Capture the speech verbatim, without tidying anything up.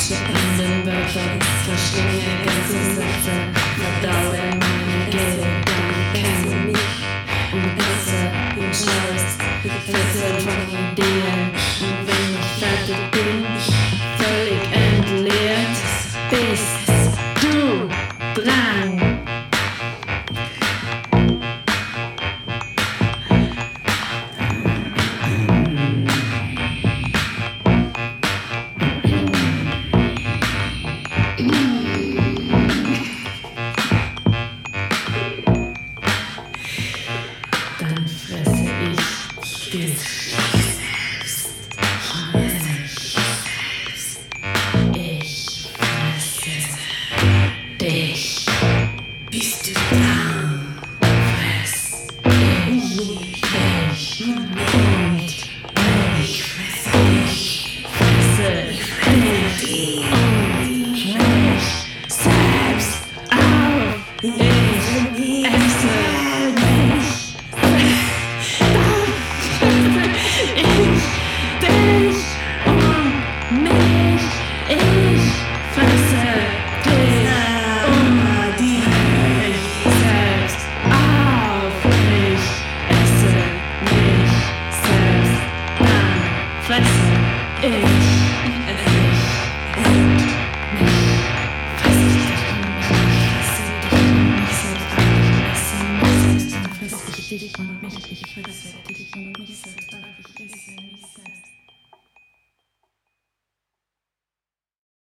Quetsche in den Wörtern, verschlinge ganze Sätze, verdaue meine Gedanken, kenne mich und esse und schaust, gefesselt von Ideen. Und wenn ich fertig bin, völlig entleert, bist du dran. Dann fresse ich dich selbst. Ich fresse dich. Bist du dran? Fress ich dich und ich fresse dich. Fresse dich und mich selbst auf. Ich esse mich. Fresse ich und mich, fresse ich dich und mich selbst an, ich esse mich selbst an, fresse ich dich und mich, ich fresse dich und mich selbst an.